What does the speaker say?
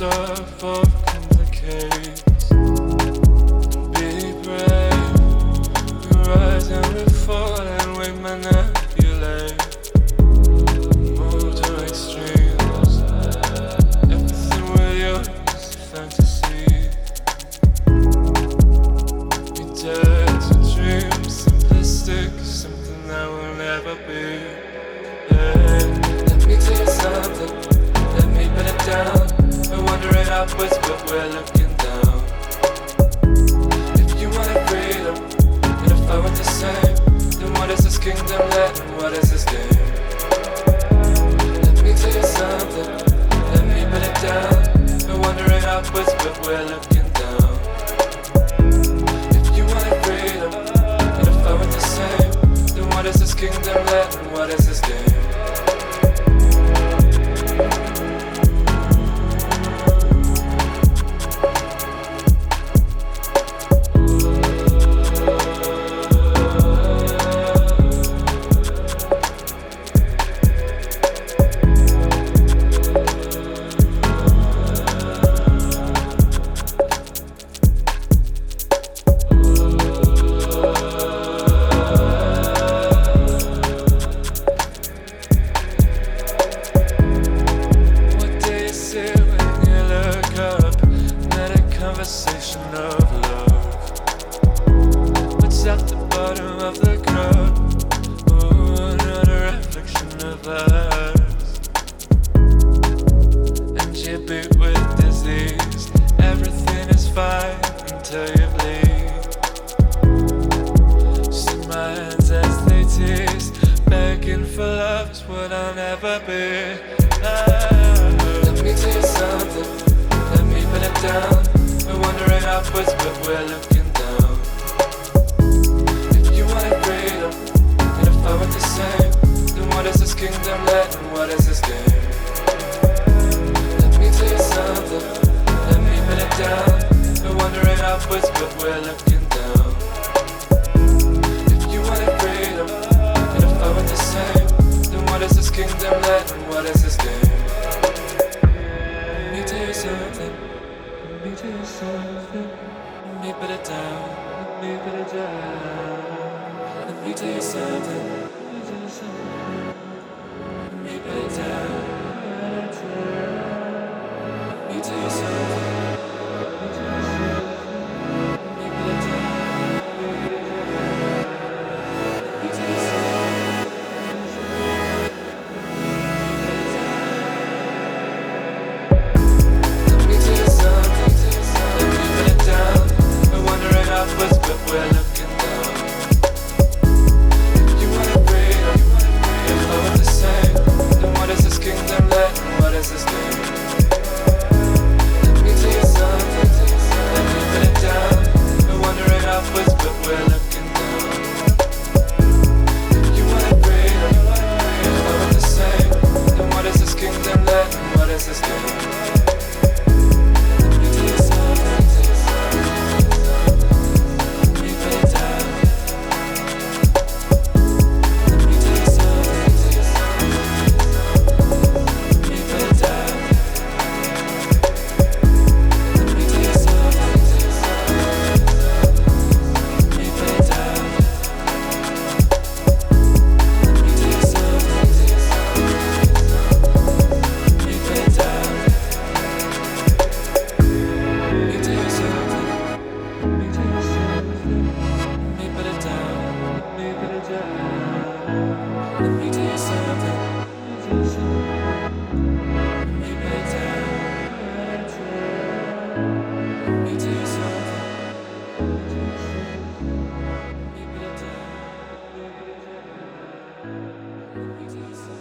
stuff overcomplicates. Be brave, we rise and we fall and we manipulate. Move to extremes, everything we use is fantasy. We dare to dream simplistic, something that will never be. Yeah. Let me tell you something, let me put it down. We're wandering upwards, but we're looking down. If you wanted freedom, and if I want the same, then what is this kingdom let and what is this game? Let me tell you something, let me put it down. We're wandering upwards, but we're looking down. If you wanted freedom, and if I want the same, then what is this kingdom let and what is this game? Conversation of love. What's at the bottom of the cup? Oh, another reflection of us. And you beat with disease. Everything is fine until you bleed. See my hands as they tease. Begging for love is what I'll never be. Let me tell you something. Let me put it down. We're wandering upwards, but we're looking down. If you wanted freedom, and if I want the same, then what is this kingdom let and what is this game? Let me tell you something, let me put it down. We're wandering upwards, but we're looking down. If you wanted freedom, and if I want the same, then what is this kingdom let and what is this game? Let me tell you something. Let me tell you something. Let me put it down. Let me put it down. Let me tell you something. Let me tell you something. Let me put it down. Let me tell you something. Let me tell you something. Let me put it down. Let me tell you something. Upwards, but we're looking down. If you wanted freedom, if I want the same, then what is this kingdom let and what is this game? Let me tell you something, let me put it down. We're wandering upwards, but we're looking down. If you wanted freedom, if I want the same, then what is this kingdom let and what is this game? Let me tell you something.